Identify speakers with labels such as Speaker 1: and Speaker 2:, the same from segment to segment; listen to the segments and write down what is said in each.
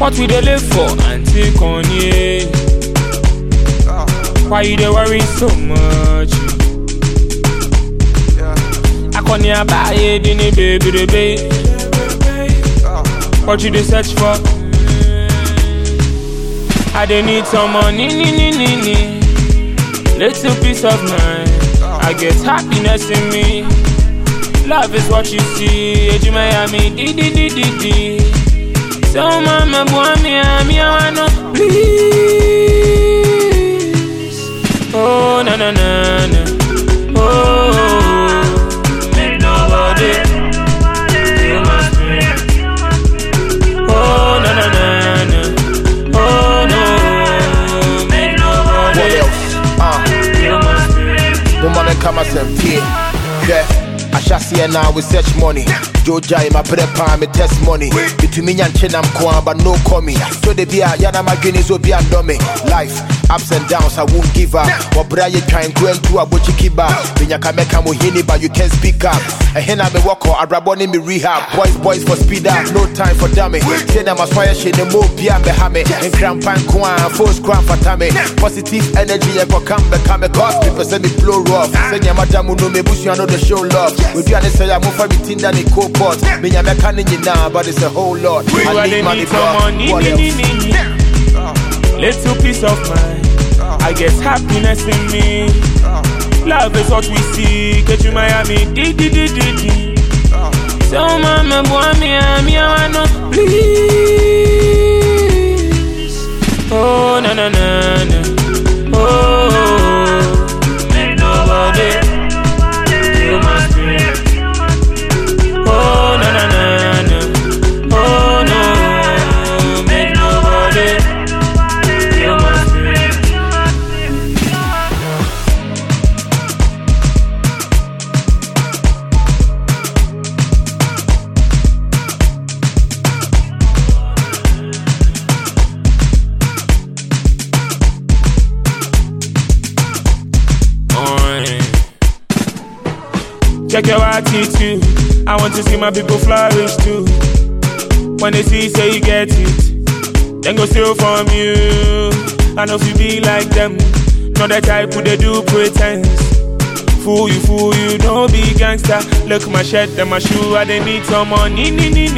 Speaker 1: What we dey live for? Auntie Connie. Why you dey worry so much? I can't hear about it, didn't baby. What you dey search for? I dey need some money, little peace of mind. I get happiness in me. Love is what you see. Eji Miami, di. So mama, boy, me, I wanna please. Oh, na. Oh, make nobody. You must be. Oh, na. Oh, no, make nobody.
Speaker 2: What else?
Speaker 1: You must be.
Speaker 2: Woman, come and say, yeah. I shall see her now with such money. Joja in my bread palm, me test money. Between me and Chenam Kwan, but no coming. So they be a Yana Maginis will be a dummy. Life, ups and downs, I won't give up. Or Brian trying to enter a Bochikiba. When you can make a mohini, but you can't speak up. A hen I'm a walker, a raboni me rehab. Boys for speed up, no time for dummy. Then I'm a fire shade, the move beyond the hammer. And Crampan Kwan, force Kwan for Tammy. Positive energy, I go come back, cause people say me blow rough. Say, Yamadamu no me bush, you know the show love. With you, I say, I'm over everything that they cope. Me and I can't now, but it's a whole lot.
Speaker 1: I need money, little peace of mind. I get happiness in me. Love is what we see. Get you Miami, di. So mama, boy, me, I wanna please. Oh, na. Oh, make nobody. You must be. Oh, na. Oh, no, make nobody. You must be. Check your attitude. I want to see my people flourish too. When they see, say you get it, then go steal from you. I know if you be like them, not the type who they do pretense. Fool you, don't be gangster. Look my shirt and my shoe, I they need some money,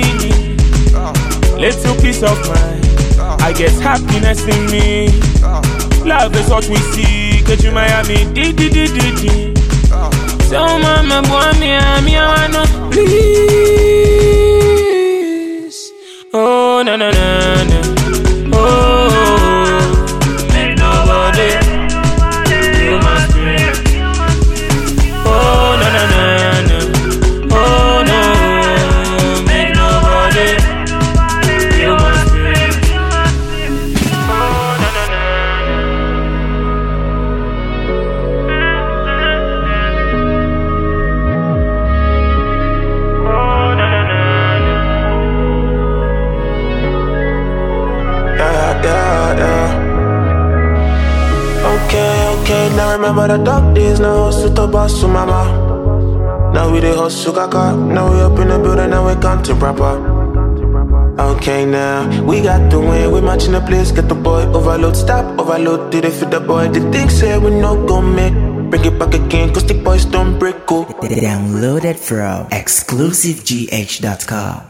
Speaker 1: little peace of mind. I get happiness in me. Love is what we see. Get you Miami, di. So mama, boy, me, I wanna please. Oh, na. Oh, make nobody. You must be. Oh, na. Oh, no, make nobody. You must be. Oh, na.
Speaker 3: Okay, now remember the dark days, now hustle to boss to mama. Now we the hustle kaka, now we up in the building, now we come to proper. Okay, now we got the win, we matching the place, get the boy overload, stop, overload, did it fit the boy, the thing say we no go make, bring it back again, cause the boys don't break, go.
Speaker 4: Download it from exclusivegh.com.